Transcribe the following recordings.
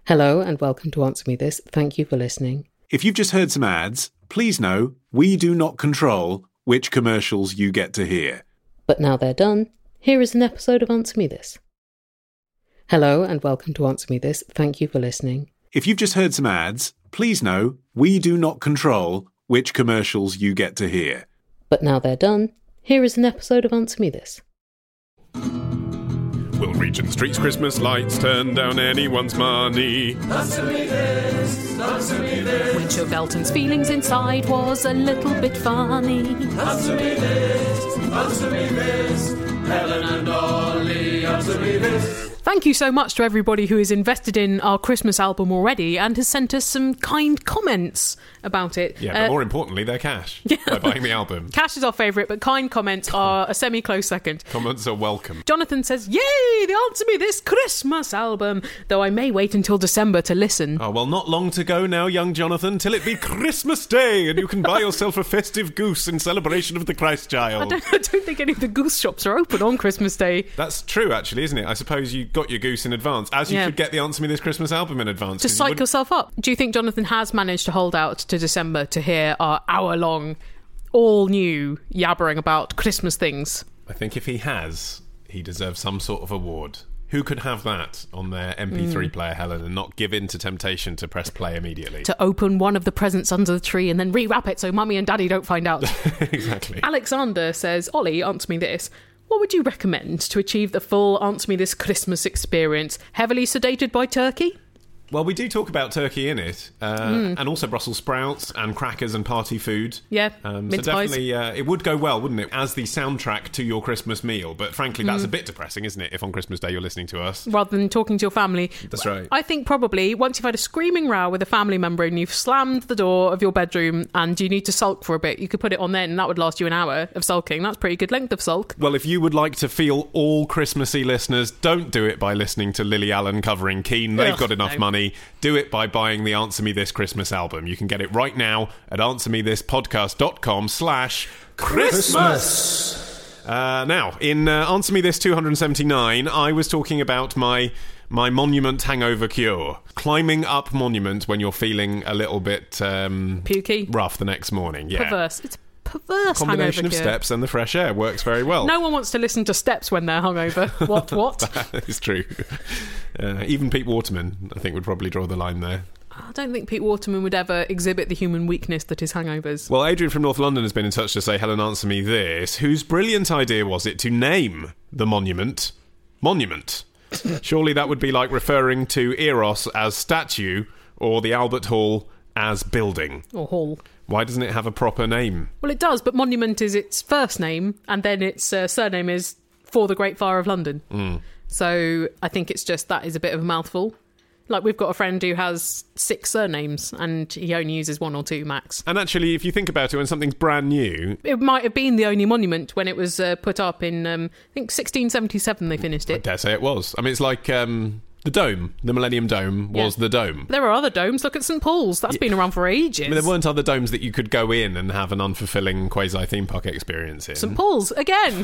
Hello and welcome to Answer Me This. Thank you for listening. If you've just heard some ads, please know we do not control which commercials you get to hear. But now they're done, here is an episode of Answer Me This. Hello and welcome to Answer Me This. Thank you for listening. If you've just heard some ads, please know we do not control which commercials you get to hear. But now they're done, here is an episode of Answer Me This. Will Regent Street's Christmas lights turn down anyone's money? Answer me this, answer me this. Which of Elton's feelings inside was a little bit funny? Answer me this, Helen and Ollie, answer me this. Thank you so much to everybody who is invested in our Christmas album already and has sent us some kind comments about it. Yeah, but more importantly, they're cash by buying the album. Cash is our favourite, but kind comments are a semi-close second. Comments are welcome. Jonathan says, yay, the Answer Me This Christmas album, though I may wait until December to listen. Oh, well, not long to go now, young Jonathan, till it be Christmas Day and you can buy yourself a festive goose in celebration of the Christ child. I don't think any of the goose shops are open on Christmas Day. That's true, actually, isn't it? I suppose you got your goose in advance, as you could get the Answer Me This Christmas album in advance. To psych yourself up. Do you think Jonathan has managed to hold out to December to hear our hour-long, all-new yabbering about Christmas things? I think if he has, he deserves some sort of award. Who could have that on their MP3 player, Helen, and not give in to temptation to press play immediately? To open one of the presents under the tree and then rewrap it so Mummy and Daddy don't find out. Exactly. Alexander says, Ollie, answer me this. What would you recommend to achieve the full Answer Me This Christmas experience? Heavily sedated by turkey? Well, we do talk about turkey in it, and also Brussels sprouts and crackers and party food. Yeah, so mince definitely, pies. it would go well, wouldn't it, as the soundtrack to your Christmas meal? But frankly, that's a bit depressing, isn't it, if on Christmas Day you're listening to us? Rather than talking to your family. That's right. I think probably once you've had a screaming row with a family member and you've slammed the door of your bedroom and you need to sulk for a bit, you could put it on then and that would last you an hour of sulking. That's pretty good length of sulk. Well, if you would like to feel all Christmassy, listeners, don't do it by listening to Lily Allen covering Keane. They've got enough money. Do it by buying the Answer Me This Christmas album. You can get it right now at answermethispodcast.com/Christmas. Now, in Answer Me This 279, I was talking about my monument hangover cure. Climbing up monument when you're feeling a little bit pukey, rough the next morning. Yeah. Perverse. It's perverse. Combination of hangover steps and the fresh air works very well. No one wants to listen to steps when they're hungover. What? That is true. Even Pete Waterman, I think, would probably draw the line there. I don't think Pete Waterman would ever exhibit the human weakness that is hangovers. Well, Adrian from North London has been in touch to say, Helen, answer me this. Whose brilliant idea was it to name the monument Monument? Surely that would be like referring to Eros as statue or the Albert Hall as building. Or hall. Why doesn't it have a proper name? Well, it does, but Monument is its first name, and then its surname is For the Great Fire of London. So I think it's just that is a bit of a mouthful. Like, we've got a friend who has 6 surnames, and he only uses 1 or 2 max. And actually, if you think about it, when something's brand new... It might have been the only monument when it was put up in, I think, 1677 they finished it. I dare say it was. I mean, it's like... the Dome, the Millennium Dome, was the Dome. There are other domes. Look at St Paul's. That's been around for ages. I mean, there weren't other domes that you could go in and have an unfulfilling quasi-theme park experience in. St Paul's, again.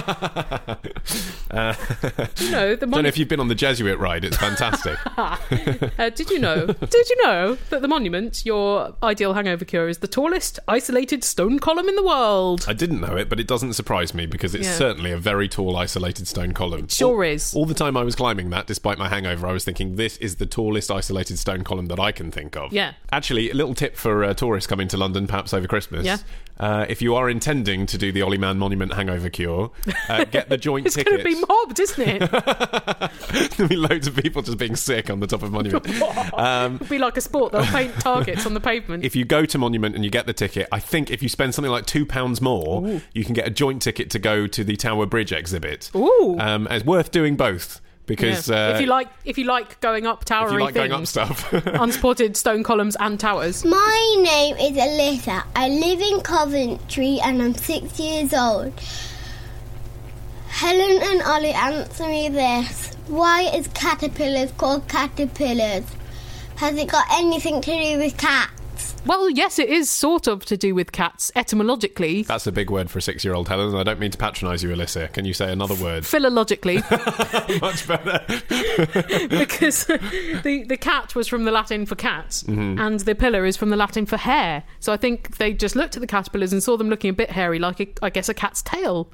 I don't know if you've been on the Jesuit ride. It's fantastic. Did you know that the monument, your ideal hangover cure, is the tallest isolated stone column in the world? I didn't know it, but it doesn't surprise me because it's certainly a very tall isolated stone column. It sure is. All the time I was climbing that, despite my hangover, I was thinking this is the tallest isolated stone column that I can think of. Yeah. Actually, a little tip for tourists coming to London, perhaps over Christmas. Yeah. If you are intending to do the Ollie Mann Monument hangover cure, get the joint it's ticket. It's going to be mobbed, isn't it? There'll be loads of people just being sick on the top of Monument. It'll be like a sport. They'll paint targets on the pavement. If you go to Monument and you get the ticket, I think if you spend something like £2 more, you can get a joint ticket to go to the Tower Bridge exhibit. Ooh. It's worth doing both. Because if you like going up towery if you like things, going up stuff, unsupported stone columns and towers. My name is Alyssa. I live in Coventry and I'm 6 years old. Helen and Ollie, answer me this. Why is caterpillars called caterpillars? Has it got anything to do with cats? Well, yes, it is sort of to do with cats, etymologically. That's a big word for a 6-year-old, Helen. I don't mean to patronise you, Alyssa. Can you say another word? Philologically. Much better. Because the cat was from the Latin for cat, and the pillar is from the Latin for hair. So I think they just looked at the caterpillars and saw them looking a bit hairy, like, I guess, a cat's tail.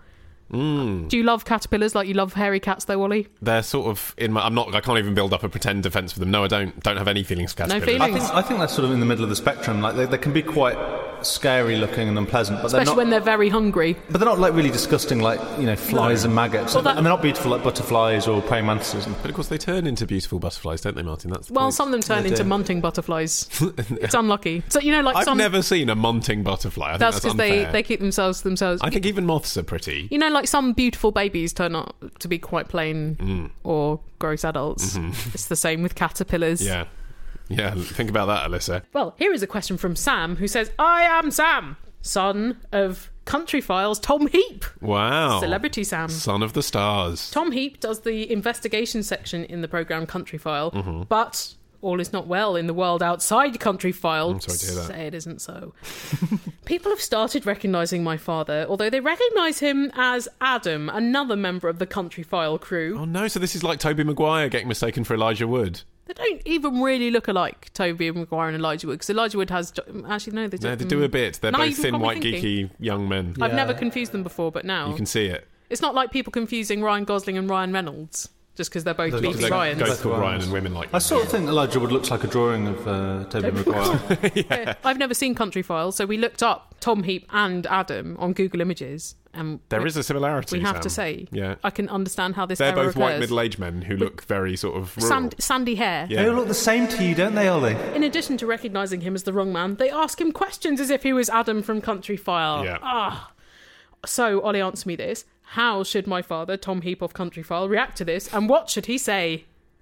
Do you love caterpillars like you love hairy cats, though, Wally? They're sort of I can't even build up a pretend defence for them. No, I don't have any feelings for caterpillars. No feelings. I think they're sort of in the middle of the spectrum. Like they can be quite scary looking and unpleasant, but Especially when they're very hungry. But they're not like really disgusting, like flies and maggots. Well, and they're not beautiful like butterflies or praying mantises. But of course, they turn into beautiful butterflies, don't they, Martin? That's the Well, point. some of them turn into munting butterflies. It's unlucky. So I've never seen a munting butterfly. I think That's because they keep themselves. I think even moths are pretty. Like some beautiful babies turn out to be quite plain or gross adults. It's the same with caterpillars. Yeah, think about that, Alyssa. Well, here is a question from Sam, who says, I am Sam, son of Country Files Tom Heap. Wow. Celebrity Sam. Son of the stars. Tom Heap does the investigation section in the programme Country File, but all is not well in the world outside Country File. I'm sorry to hear that. Say it isn't so. People have started recognising my father, although they recognise him as Adam, another member of the Country File crew. Oh no, so this is like Tobey Maguire getting mistaken for Elijah Wood. They don't even really look alike, Tobey Maguire and Elijah Wood, because Elijah Wood has... Actually, no, they don't. No, they do a bit. They're Now both you've thin, got me white, thinking. geeky young men. I've never confused them before, but now... You can see it. It's not like people confusing Ryan Gosling and Ryan Reynolds, just because they're both There's Leafy lots of Ryans. Both called Ryan and women like I sort of think Elijah Wood looks like a drawing of Tobey Maguire. Yeah. I've never seen Country Files, so we looked up Tom Heap and Adam on Google Images. And There is a similarity, we have Sam. to say. Yeah. I can understand how this They're error both white occurs. middle-aged men who look very sort of rural. Sandy hair. Yeah. They all look the same to you, don't they, Ollie? In addition to recognising him as the wrong man, they ask him questions as if he was Adam from Country File. Yeah. So, Ollie, answer me this. How should my father, Tom Heap of Country File, react to this, and what should he say?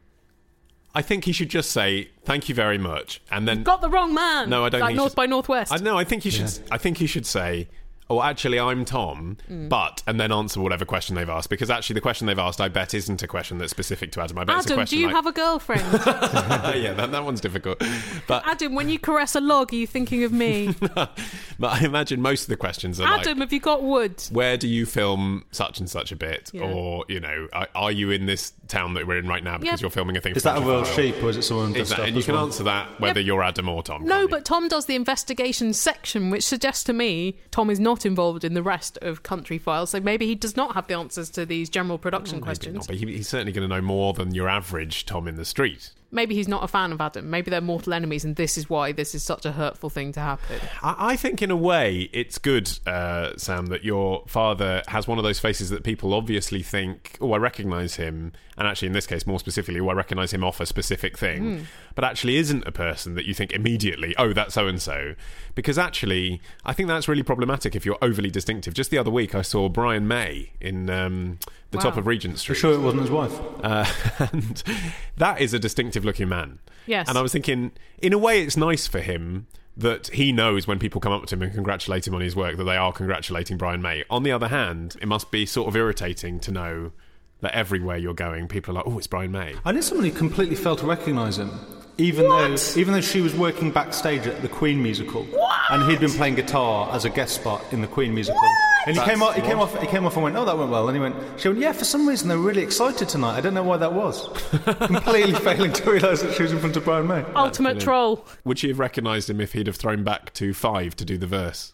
I think he should just say, thank you very much, and then... Got the wrong man! No, I don't like think he North should- by Northwest. I think he should. I think he should say, "Oh, actually, I'm Tom," but and then answer whatever question they've asked. Because actually, the question they've asked, I bet, isn't a question that's specific to Adam. I bet it's a Adam, question do you like, have a girlfriend? yeah, that one's difficult. But Adam, when you caress a log, are you thinking of me? but I imagine most of the questions are Adam, have you got wood? where do you film such and such a bit, Yeah. or are you in this town that we're in right now because Yeah. you're filming a thing? Is for that a Country Welsh File? sheep or is it someone dressed Exactly, up and you as can well? answer that whether you're Adam or Tom. No, can't you? but Tom does the investigation section, which suggests to me Tom is not involved in the rest of Country Files, so maybe he does not have the answers to these general production Maybe questions. not, but he's certainly going to know more than your average Tom in the street. Maybe he's not a fan of Adam. Maybe they're mortal enemies, and this is why this is such a hurtful thing to happen. I think in a way it's good, Sam, that your father has one of those faces that people obviously think, oh, I recognise him, and actually in this case more specifically, oh, I recognise him off a specific thing, but actually isn't a person that you think immediately, oh, that's so-and-so. Because actually, I think that's really problematic if you're overly distinctive. Just the other week I saw Brian May in the top Wow. of Regent For Street. sure it wasn't his wife. And that is a distinctive looking man. Yes. And I was thinking, in a way, it's nice for him that he knows when people come up to him and congratulate him on his work that they are congratulating Brian May. On the other hand, it must be sort of irritating to know that everywhere you're going, people are like, oh, it's Brian May. I knew someone who completely failed to recognise him, even though she was working backstage at the Queen musical, and he'd been playing guitar as a guest spot in the Queen musical. And he came off and went, oh, that went well. And he went, she went, yeah, for some reason they're really excited tonight. I don't know why that was. Completely failing to realise that she was in front of Brian May. Ultimate troll. Would she have recognised him if he'd have thrown back to 5 to do the verse?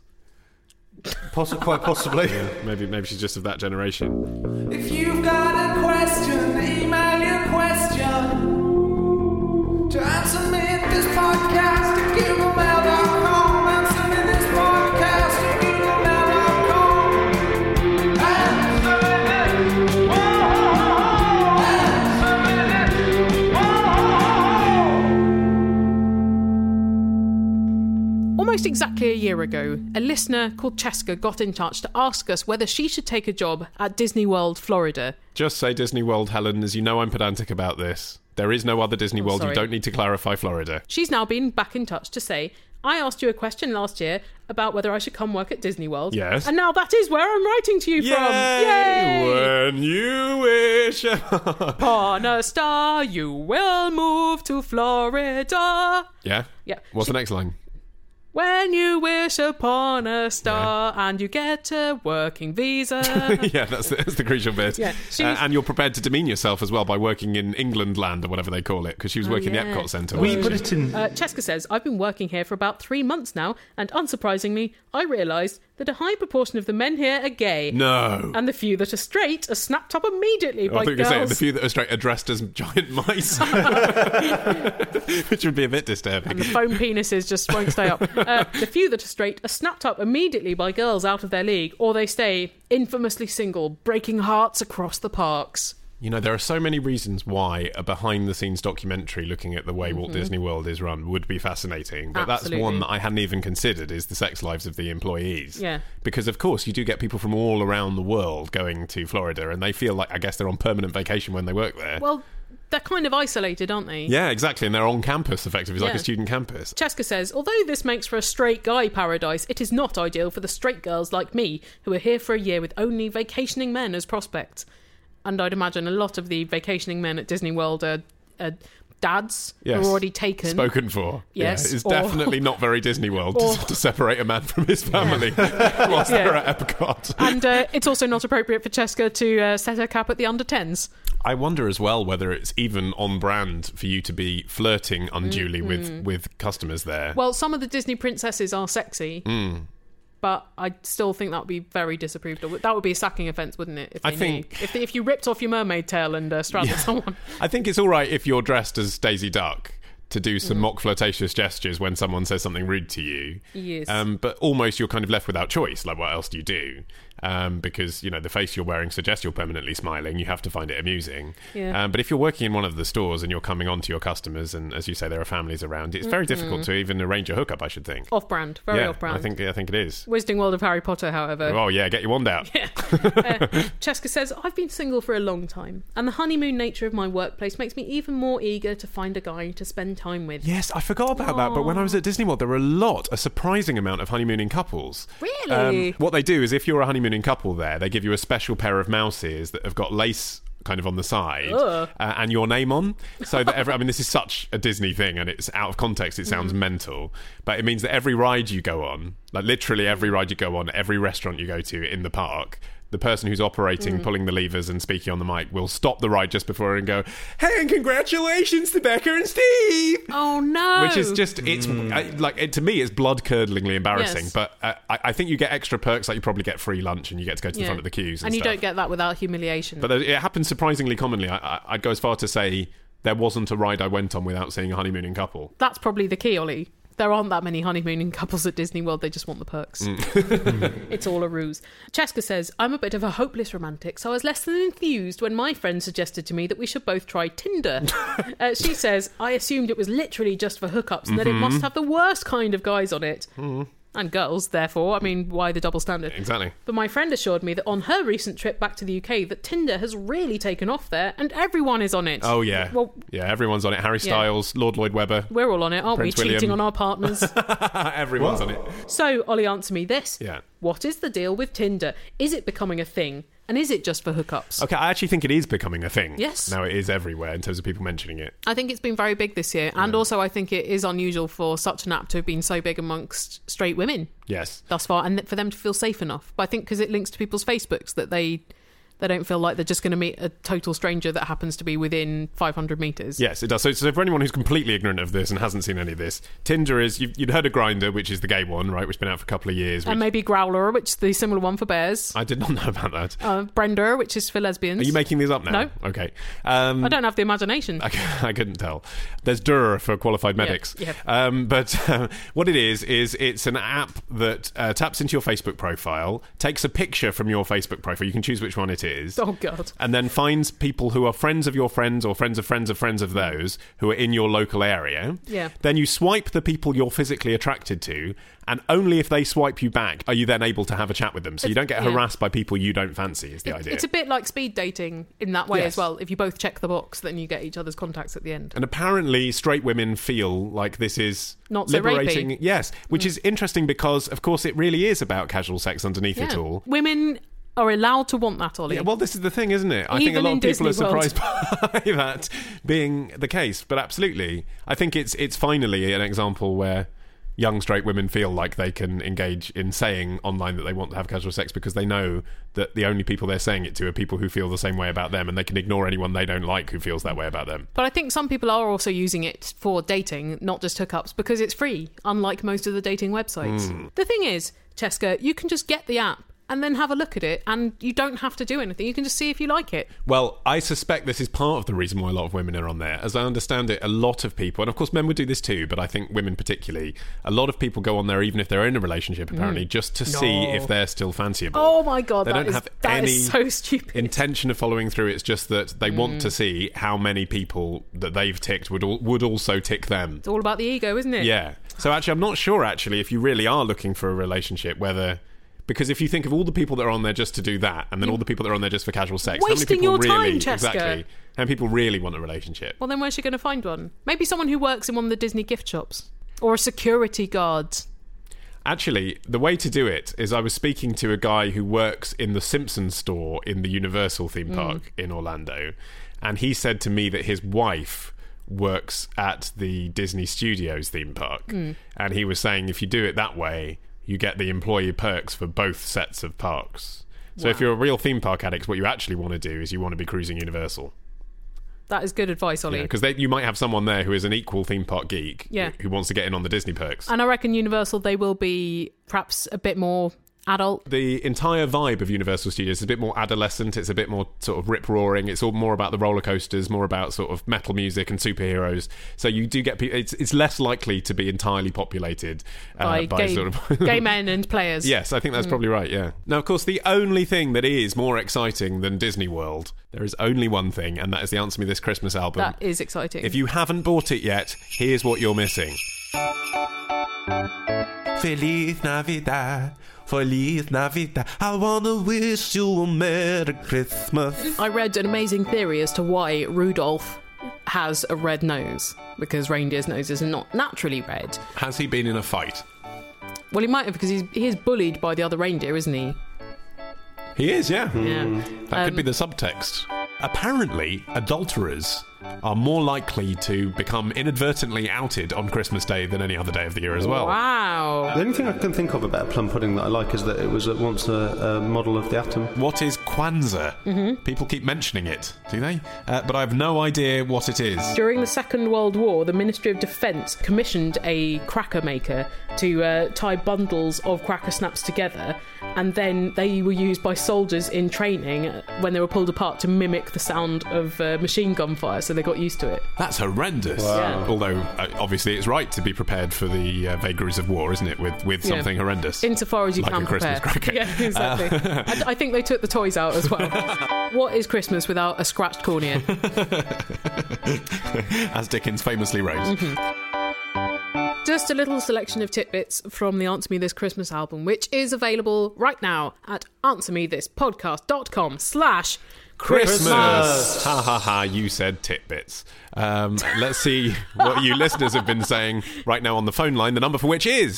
Quite possibly. Maybe she's just of that generation. If you've got a question, email your question to answermethispodcast at googlemail.com. Answer me this podcast at googlemail.com. Almost exactly a year ago, a listener called Cheska got in touch to ask us whether she should take a job at Disney World, Florida. Just say Disney World, Helen, as you know I'm pedantic about this. There is no other Disney World. sorry. You don't need to clarify Florida. She's now been back in touch to say, I asked you a question last year about whether I should come work at Disney World. Yes. And now that is where I'm writing to you from. Yay! When you wish. Upon a star, you will move to Florida. Yeah? Yeah. What's the next line? When you wish upon a star and you get a working visa. Yeah, that's the crucial bit. Yeah, and you're prepared to demean yourself as well by working in England land or whatever they call it, because she was working in the Epcot Centre. We put it in. Cheska says, I've been working here for about 3 months now, and unsurprisingly, I realised that a high proportion of the men here are gay. No. And the few that are straight are snapped up immediately I by thought you were girls. saying the few that are straight are dressed as giant mice. Which would be a bit disturbing. And the foam penises just won't stay up. The few that are straight are snapped up immediately by girls out of their league, or they stay infamously single, breaking hearts across the parks. You know, there are so many reasons why a behind-the-scenes documentary looking at the way Walt Disney World is run would be fascinating. But Absolutely. that's one that I hadn't even considered, is the sex lives of the employees. Yeah. Because, of course, you do get people from all around the world going to Florida, and they feel like, I guess, they're on permanent vacation when they work there. Well, they're kind of isolated, aren't they? Yeah, exactly, and they're on campus, effectively. It's like Yeah. a student campus. Cheska says, although this makes for a straight guy paradise, it is not ideal for the straight girls like me, who are here for a year with only vacationing men as prospects. And I'd imagine a lot of the vacationing men at Disney World are dads who are already taken. Spoken for. Yes, Yeah, it's or- definitely not very Disney World or- to separate a man from his family whilst Yeah. they're at Epcot. And it's also not appropriate for Cheska to set her cap at the under 10s. I wonder as well whether it's even on brand for you to be flirting unduly with customers there. Well, some of the Disney princesses are sexy, but I still think that would be very disapproved of. That would be a sacking offence, wouldn't it? If I they think- knew. If you ripped off your mermaid tail and straddled someone. I think it's all right if you're dressed as Daisy Duck to do some mock flirtatious gestures when someone says something rude to you. Yes. But almost you're kind of left without choice. Like, what else do you do? Because, you know, the face you're wearing suggests you're permanently smiling. You have to find it amusing. Yeah. But if you're working in one of the stores and you're coming on to your customers, and as you say, there are families around, it's very difficult to even arrange a hookup, I should think. Off-brand. Very yeah, off-brand. I think it is. Wizarding World of Harry Potter, however. Oh, yeah, get your wand out. Cheska says, I've been single for a long time, and the honeymoon nature of my workplace makes me even more eager to find a guy to spend time with. Yes, I forgot about that, but when I was at Disney World, there were a surprising amount of honeymooning couples. Really? What they do is, if you're a honeymooning couple there, they give you a special pair of mouse ears that have got lace kind of on the side and your name on, so that I mean, this is such a Disney thing, and it's out of context, it sounds mental, but it means that every ride you go on, like literally every ride you go on, every restaurant you go to in the park, the person who's operating, pulling the levers and speaking on the mic will stop the ride just before and go, "Hey, and congratulations to Becca and Steve!" Oh, no! Which is just, it's to me, it's blood-curdlingly embarrassing. Yes. But I think you get extra perks, like you probably get free lunch and you get to go to the front of the queues. And you stuff. don't get that without humiliation. But it happens surprisingly commonly. I'd go as far to say there wasn't a ride I went on without seeing a honeymooning couple. That's probably the key, Ollie. There aren't that many honeymooning couples at Disney World. They just want the perks. It's all a ruse. Cheska says, I'm a bit of a hopeless romantic, so I was less than enthused when my friend suggested to me that we should both try Tinder. She says, I assumed it was literally just for hookups and that it must have the worst kind of guys on it. And girls, therefore. I mean, why the double standard? Exactly. But my friend assured me that on her recent trip back to the UK that Tinder has really taken off there and everyone is on it. Oh, yeah. Well, yeah, everyone's on it. Harry Styles, Lord Lloyd Webber. we're all on it, aren't Prince we? William. Cheating on our partners. Everyone's on it. So, Ollie, answer me this. Yeah. What is the deal with Tinder? Is it becoming a thing? And is it just for hookups? Okay, I actually think it is becoming a thing. Yes. Now it is everywhere in terms of people mentioning it. I think it's been very big this year. And also I think it is unusual for such an app to have been so big amongst straight women Yes. thus far, and for them to feel safe enough. But I think because it links to people's Facebooks that they don't feel like they're just going to meet a total stranger that happens to be within 500 metres. Yes, it does. So for anyone who's completely ignorant of this and hasn't seen any of this, Tinder is, you'd heard of Grindr, which is the gay one, right, which has been out for a couple of years. And maybe Growler, which is the similar one for bears. I did not know about that. Brenda, which is for lesbians. Are you making these up now? No. Okay. I don't have the imagination. I couldn't tell. There's Dur for qualified medics. yeah. But what it is it's an app that taps into your Facebook profile, takes a picture from your Facebook profile. You can choose which one it is. Oh, God. And then finds people who are friends of your friends or friends of friends of friends of those who are in your local area. Yeah. Then you swipe the people you're physically attracted to, and only if they swipe you back are you then able to have a chat with them. So you don't get harassed by people you don't fancy, is the idea. It's a bit like speed dating in that way Yes. as well. If you both check the box, then you get each other's contacts at the end. And apparently straight women feel like this is Not so liberating. rapey. Yes, which is interesting because, of course, it really is about casual sex underneath it all. Women are allowed to want that, Ollie. Yeah, well, this is the thing, isn't it? I think a Even lot in of people are Disney World. surprised by that being the case. But absolutely, I think it's finally an example where young straight women feel like they can engage in saying online that they want to have casual sex because they know that the only people they're saying it to are people who feel the same way about them, and they can ignore anyone they don't like who feels that way about them. But I think some people are also using it for dating, not just hookups, because it's free, unlike most of the dating websites. The thing is, Cheska, you can just get the app and then have a look at it, and you don't have to do anything. You can just see if you like it. Well, I suspect this is part of the reason why a lot of women are on there. As I understand it, a lot of people, and of course men would do this too, but I think women particularly, a lot of people go on there even if they're in a relationship, apparently, just to see if they're still fanciable. Oh my God, they don't have any is so stupid. intention of following through. It's just that they want to see how many people that they've ticked would also tick them. It's all about the ego, isn't it? Yeah. So actually, I'm not sure, if you really are looking for a relationship, whether... Because if you think of all the people that are on there just to do that, and then all the people that are on there just for casual sex, wasting how many people your time, really, Cheska. exactly, how many people really want a relationship? Well, then where's she going to find one? Maybe someone who works in one of the Disney gift shops. Or a security guard. Actually, the way to do it is I was speaking to a guy who works in the Simpsons store in the Universal theme park in Orlando, and he said to me that his wife works at the Disney Studios theme park, and he was saying if you do it that way, you get the employee perks for both sets of parks. So if you're a real theme park addict, what you actually want to do is you want to be cruising Universal. That is good advice, Ollie. Because you might have someone there who is an equal theme park geek who wants to get in on the Disney perks. And I reckon Universal, they will be perhaps a bit more adult. The entire vibe of Universal Studios is a bit more adolescent. It's a bit more sort of rip-roaring. It's all more about the roller coasters, more about sort of metal music and superheroes. So you do get people... It's less likely to be entirely populated by gay, sort of... gay men and players. Yes, I think that's probably right, yeah. Now, of course, the only thing that is more exciting than Disney World, there is only one thing, and that is the Answer Me This Christmas album. That is exciting. If you haven't bought it yet, here's what you're missing. Feliz Navidad, Feliz Navidad, I wanna wish you a Merry Christmas. I read an amazing theory as to why Rudolph has a red nose, because reindeers' noses are not naturally red. Has he been in a fight? Well, he might have, because he is bullied by the other reindeer, isn't he? He is, yeah. Yeah. That could be the subtext. Apparently, adulterers are more likely to become inadvertently outed on Christmas Day than any other day of the year as well. Wow. The only thing I can think of about plum pudding that I like is that it was at once a model of the atom. What is Kwanzaa? People keep mentioning it, do they? But I have no idea what it is. During the Second World War, the Ministry of Defence commissioned a cracker maker to tie bundles of cracker snaps together, and then they were used by soldiers in training when they were pulled apart to mimic the sound of machine gun fire, so they got used to it. That's horrendous. Wow. Yeah. Although, obviously, it's right to be prepared for the vagaries of war, isn't it? With something horrendous. Insofar as you like can a Christmas prepare. cracker. Yeah, exactly. I think they took the toys out as well. What is Christmas without a scratched cornea? As Dickens famously wrote. Just a little selection of tidbits from the Answer Me This Christmas album, which is available right now at answermethispodcast.com/Christmas. Ha ha ha, you said titbits. Let's see what you listeners have been saying right now on the phone line, the number for which is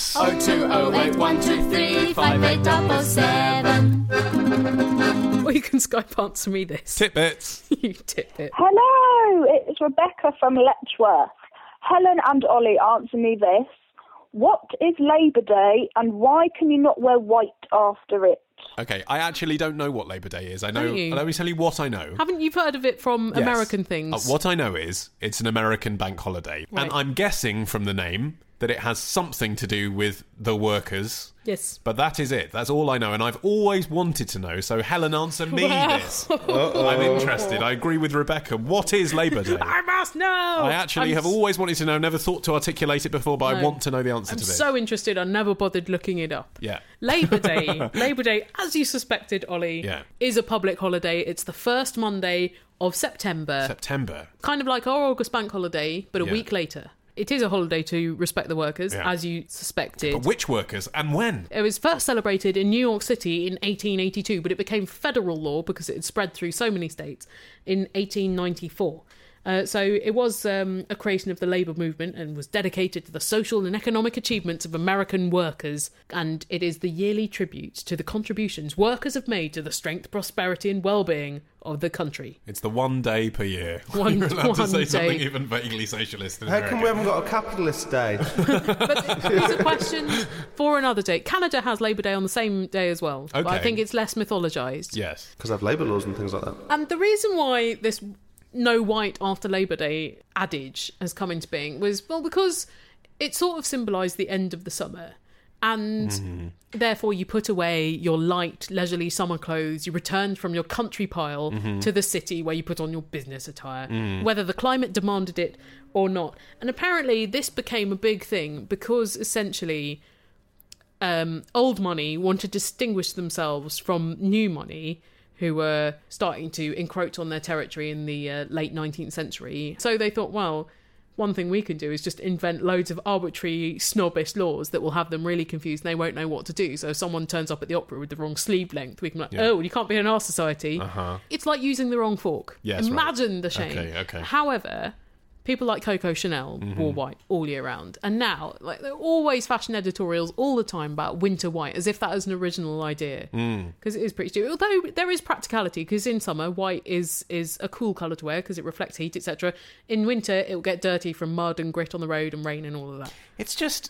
02081235877. Or you can Skype Answer Me This. Titbits. You titbit. Hello, it's Rebecca from Letchworth. Helen and Ollie, answer me this. What is Labour Day and why can you not wear white after it? Okay, I actually don't know what Labour Day is. I know. Don't you? Let me tell you what I know. Haven't you heard of it from Yes. American things? What I know is it's an American bank holiday. Right. And I'm guessing from the name that it has something to do with the workers. Yes. But that is it. That's all I know. And I've always wanted to know. So, Helen, answer me Wow. this. I'm interested. I agree with Rebecca. What is Labour Day? I must know! I actually have always wanted to know. Never thought to articulate it before, but I No. want to know the answer I'm to this. so interested, I never bothered looking it up. Yeah. Labour Day. Labour Day, as you suspected, Ollie, Yeah. is a public holiday. It's the first Monday of September. September. Kind of like our August bank holiday, but a Yeah. week later. It is a holiday to respect the workers, Yeah. as you suspected. But which workers and when? It was first celebrated in New York City in 1882, but it became federal law because it had spread through so many states in 1894. So it was a creation of the labour movement and was dedicated to the social and economic achievements of American workers. And it is the yearly tribute to the contributions workers have made to the strength, prosperity and well-being of the country. It's the one day per year. One- You're allowed to one say day. something even vaguely socialist. In How come we America. haven't got a capitalist day? But it's a question for another day. Canada has Labour Day on the same day as well. But I Okay. think it's less mythologised. Yes. Because I have labour laws and things like that. And the reason why this no white after Labour Day adage has come into being was, well, because it sort of symbolised the end of the summer. And therefore you put away your light, leisurely summer clothes, you returned from your country pile to the city where you put on your business attire, whether the climate demanded it or not. And apparently this became a big thing because essentially old money wanted to distinguish themselves from new money, who were starting to encroach on their territory in the late 19th century. So they thought, well, one thing we can do is just invent loads of arbitrary, snobbish laws that will have them really confused and they won't know what to do. So if someone turns up at the opera with the wrong sleeve length, we can be like, oh, you can't be in our society. It's like using the wrong fork. Yes, Imagine the shame. Okay. However, people like Coco Chanel wore white all year round. And now, like, there are always fashion editorials all the time about winter white, as if that is an original idea. Because it is pretty stupid. Although there is practicality, because in summer, white is a cool colour to wear because it reflects heat, etc. In winter, it will get dirty from mud and grit on the road and rain and all of that. It's just...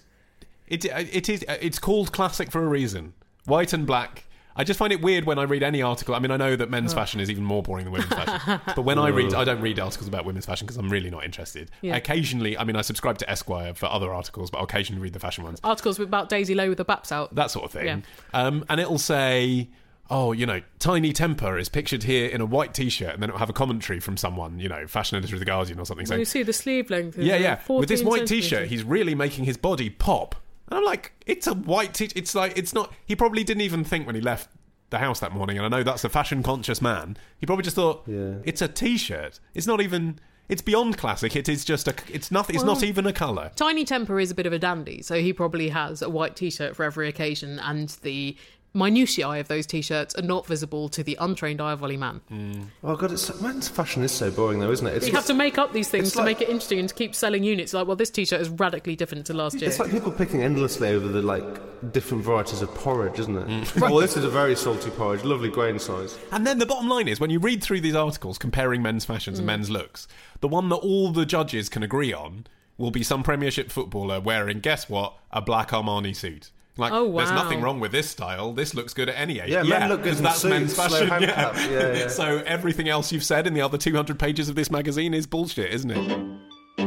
It's called classic for a reason. White and black... I just find it weird when I read any article. I mean, I know that men's fashion is even more boring than women's fashion. But when I don't read articles about women's fashion because I'm really not interested. Yeah. Occasionally, I mean, I subscribe to Esquire for other articles, but I'll occasionally read the fashion ones. Articles about Daisy Lowe with the baps out. That sort of thing. Yeah. And it'll say, oh, you know, Tiny Temper is pictured here in a white T-shirt, and then it'll have a commentary from someone, you know, fashion editor of The Guardian or something. You saying, see the sleeve length. Is yeah. 14 With this white centimetres. T-shirt, he's really making his body pop. And I'm like, it's a white T-shirt. It's like, it's not... He probably didn't even think when he left the house that morning, and I know that's a fashion-conscious man. He probably just thought, it's a T-shirt. It's not even... It's beyond classic. It is just a... It's nothing. It's not even a colour. Tiny Temper is a bit of a dandy, so he probably has a white T-shirt for every occasion, and the minutiae of those T-shirts are not visible to the untrained eye of Ollie Mann. Oh, God, men's fashion is so boring, though, isn't it? It's You have to make up these things it's to like- make it interesting and to keep selling units. Like, well, this T-shirt is radically different to last year. It's like people picking endlessly over the, different varieties of porridge, isn't it? Well, this is a very salty porridge, lovely grain size. And then the bottom line is, when you read through these articles comparing men's fashions and men's looks, the one that all the judges can agree on will be some Premiership footballer wearing, guess what, a black Armani suit. Like, Oh, wow. there's nothing wrong with this style. This looks good at any age. Yeah, men look good 'cause in that's suits, men's slow fashion. hand Yeah. clap. Yeah. So everything else you've said in the other 200 pages of this magazine is bullshit, isn't it?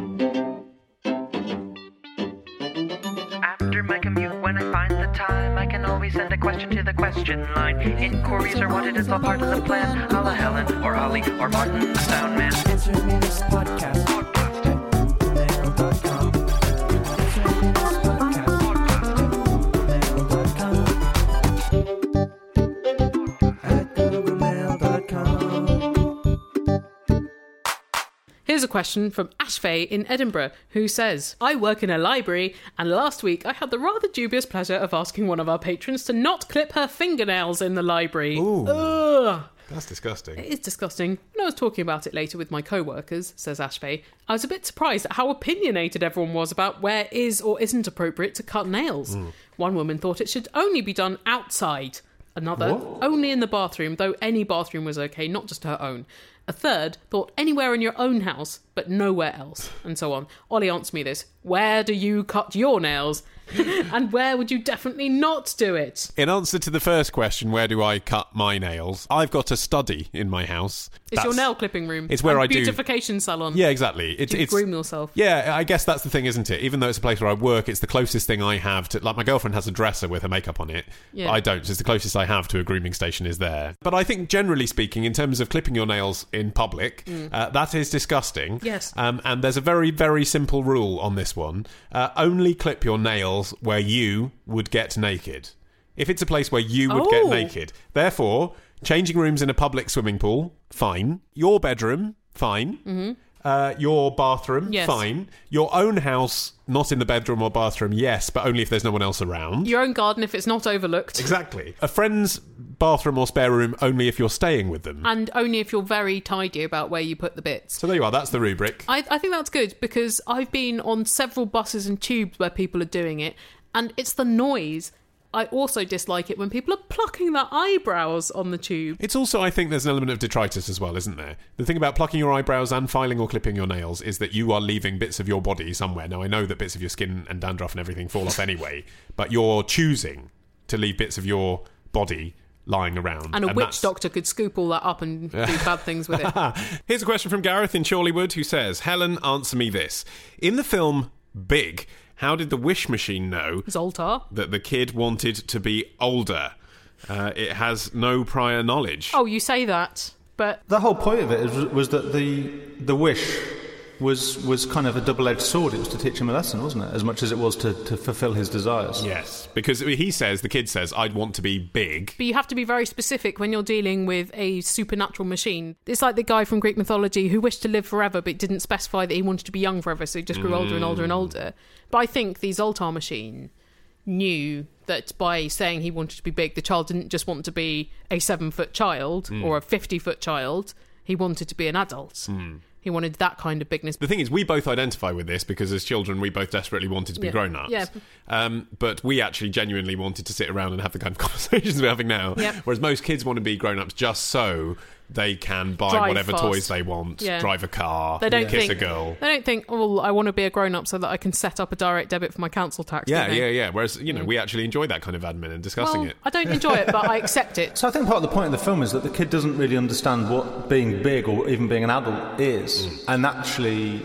After my commute, when I find the time, I can always send a question to the question line. Inquiries are wanted, it's all part of the plan. A la Helen, or Ollie, or Martin, the sound man. Answer me this podcast. Mail.com. Answer me this podcast. Mail.com. At googlemail.com. Here's a question from Ashfay in Edinburgh, who says, I work in a library, and last week I had the rather dubious pleasure of asking one of our patrons to not clip her fingernails in the library. Ooh. Ugh. That's disgusting. It is disgusting. When I was talking about it later with my co-workers, says Ashfay, I was a bit surprised at how opinionated everyone was about where is or isn't appropriate to cut nails. One woman thought it should only be done outside. Another, only in the bathroom, though any bathroom was okay, not just her own. A third thought anywhere in your own house, but nowhere else, and so on. Ollie, answer me this. Where do you cut your nails? And where would you definitely not do it? In answer to the first question, where do I cut my nails? I've got a study in my house. It's your nail clipping room. It's where and I do... beautification salon. Yeah, exactly. Do you groom yourself? Yeah, I guess that's the thing, isn't it? Even though it's a place where I work, it's the closest thing I have to... Like, my girlfriend has a dresser with her makeup on it. Yeah. But I don't. So it's the closest I have to a grooming station is there. But I think, generally speaking, in terms of clipping your nails in public, that is disgusting. Yes. And there's a very, very simple rule on this one. Only clip your nails where you would get naked. If it's a place where you would get naked. Therefore, changing rooms in a public swimming pool, fine. Your bedroom, fine. Your bathroom, Yes. fine. Your own house, not in the bedroom or bathroom, yes, but only if there's no one else around. Your own garden if it's not overlooked. Exactly. A friend's bathroom or spare room only if you're staying with them. And only if you're very tidy about where you put the bits. So there you are, that's the rubric. I think that's good, because I've been on several buses and tubes where people are doing it, and it's the noise. I also dislike it when people are plucking their eyebrows on the tube. It's also, I think there's an element of detritus as well, isn't there? The thing about plucking your eyebrows and filing or clipping your nails is that you are leaving bits of your body somewhere. Now, I know that bits of your skin and dandruff and everything fall off anyway, but you're choosing to leave bits of your body lying around. And a witch doctor could scoop all that up and do bad things with it. Here's a question from Gareth in Chorleywood, who says, Helen, answer me this. In the film Big, how did the wish machine know Zoltar that the kid wanted to be older? It has no prior knowledge. Oh, you say that, but the whole point of it was that the wish was kind of a double-edged sword. It was to teach him a lesson, wasn't it? As much as it was to fulfill his desires. Yes, because the kid says, I'd want to be big. But you have to be very specific when you're dealing with a supernatural machine. It's like the guy from Greek mythology who wished to live forever but didn't specify that he wanted to be young forever, so he just grew older and older and older. But I think the Zoltar machine knew that by saying he wanted to be big, the child didn't just want to be a 7-foot child or a 50-foot child. He wanted to be an adult. He wanted that kind of bigness. The thing is, we both identify with this because as children, we both desperately wanted to be grown-ups. Yeah. But we actually genuinely wanted to sit around and have the kind of conversations we're having now. Yep. Whereas most kids want to be grown-ups just so they can buy Drive whatever fast. toys they want, drive a car, kiss a girl. They don't think, oh, I want to be a grown-up so that I can set up a direct debit for my council tax. Yeah. Whereas, we actually enjoy that kind of admin and discussing it. I don't enjoy it, but I accept it. So I think part of the point of the film is that the kid doesn't really understand what being big or even being an adult is. And actually,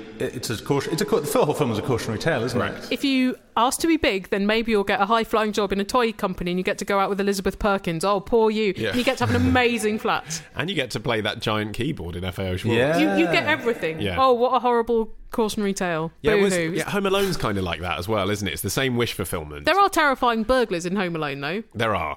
the whole film is a cautionary tale, isn't it? If you ask to be big, then maybe you'll get a high-flying job in a toy company and you get to go out with Elizabeth Perkins. Oh, poor you. Yeah. And you get to have an amazing flat. And you get to play that giant keyboard in FAO Schwartz. Yeah. You get everything. Yeah. Oh, what a horrible cautionary tale. Yeah, Boo-hoo. Home Alone's kind of like that as well, isn't it? It's the same wish fulfillment. There are terrifying burglars in Home Alone, though. There are.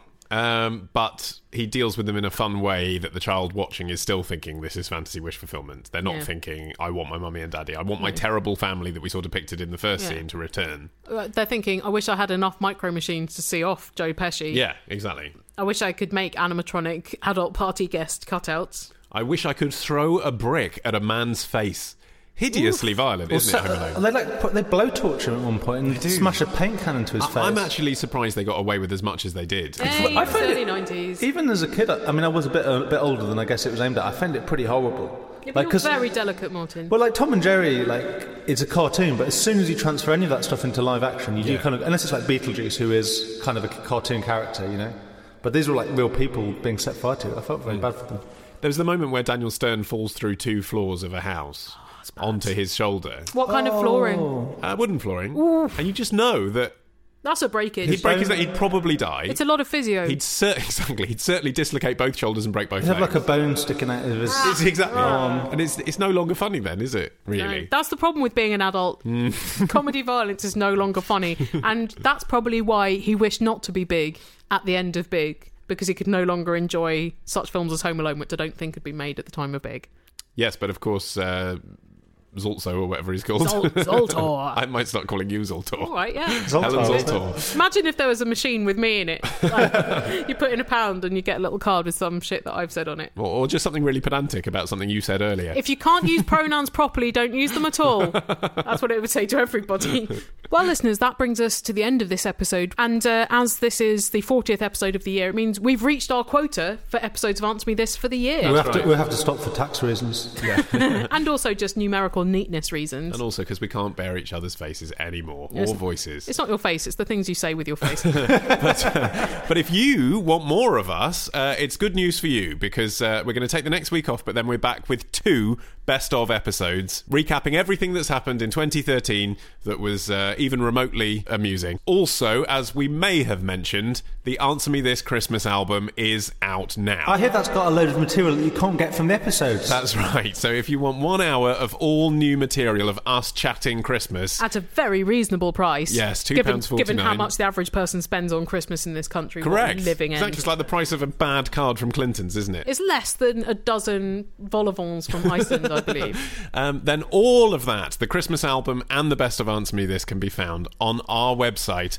But he deals with them in a fun way that the child watching is still thinking this is fantasy wish fulfillment. They're not thinking, I want my mummy and daddy. I want my terrible family that we saw depicted in the first scene to return. They're thinking, I wish I had enough micro machines to see off Joe Pesci. Yeah, exactly. I wish I could make animatronic adult party guest cutouts. I wish I could throw a brick at a man's face. Hideously violent, isn't it, Home Alone? They blowtorch him at one point and smash a paint cannon to his face. I'm actually surprised they got away with as much as they did. Hey, I find early 90s. Even as a kid, I mean, I was a bit older than I guess it was aimed at. I found it pretty horrible. Yeah, but you're very delicate, Martin. Well, like Tom and Jerry, it's a cartoon, but as soon as you transfer any of that stuff into live action, you do kind of, unless it's like Beetlejuice, who is kind of a cartoon character, But these were like real people being set fire to. I felt very bad for them. There's the moment where Daniel Stern falls through 2 floors of a house onto his shoulder. What kind of flooring? Wooden flooring. Ooh. And you just know that that's a breakage. He'd break his neck. He'd probably die. It's a lot of physio. He'd certainly dislocate both shoulders and break both He'd legs. have like a bone sticking out of his... Exactly. And it's no longer funny then, is it, really? No, that's the problem with being an adult. Comedy violence is no longer funny. And that's probably why he wished not to be big at the end of Big, because he could no longer enjoy such films as Home Alone, which I don't think had been made at the time of Big. Yes, but of course... Zoltso or whatever he's called. Zoltor. I might start calling you Zoltor. All right, yeah. Helen Zoltor. Imagine if there was a machine with me in it. Like, you put in £1 and you get a little card with some shit that I've said on it. Or just something really pedantic about something you said earlier. If you can't use pronouns properly, don't use them at all. That's what it would say to everybody. Well, listeners, that brings us to the end of this episode. And as this is the 40th episode of the year, it means we've reached our quota for episodes of Answer Me This for the year. We'll have to stop for tax reasons. Yeah. And also just numerical neatness reasons. And also because we can't bear each other's faces anymore, or voices. It's not your face, it's the things you say with your face. But if you want more of us, it's good news for you, because we're going to take the next week off, but then we're back with 2 best of episodes, recapping everything that's happened in 2013 that was even remotely amusing. Also, as we may have mentioned, the Answer Me This Christmas album is out now. I hear that's got a load of material that you can't get from the episodes. That's right. So if you want 1 hour of all new material of us chatting Christmas... At a very reasonable price. Yes, £2.49. Given how much the average person spends on Christmas in this country. Correct. Living in. Exactly. It's like the price of a bad card from Clinton's, isn't it? It's less than a dozen vol-au-vents from Iceland, I believe. Then all of that, the Christmas album and the best of Answer Me This, can be found on our website,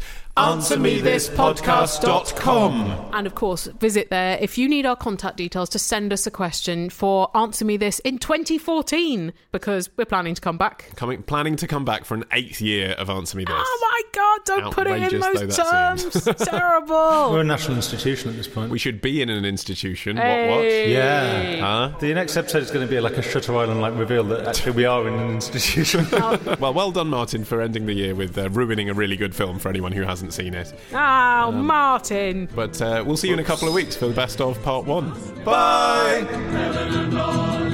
answermethispodcast.com. And of course, visit there if you need our contact details to send us a question for Answer Me This in 2014, because we're planning to come back. Planning to come back for an 8th year of Answer Me This. Oh my God, don't put it in Outrageous those though that terms. seems. Terrible. We're a national institution at this point. We should be in an institution. Hey. Yeah. Huh? The next episode is going to be like a Shutter Island reveal that actually we are in an institution. Well done, Martin, for ending the year with ruining a really good film for anyone who hasn't seen it. Oh, Martin. But we'll see you in a couple of weeks for the best of part 1. Bye! Helen and Ollie.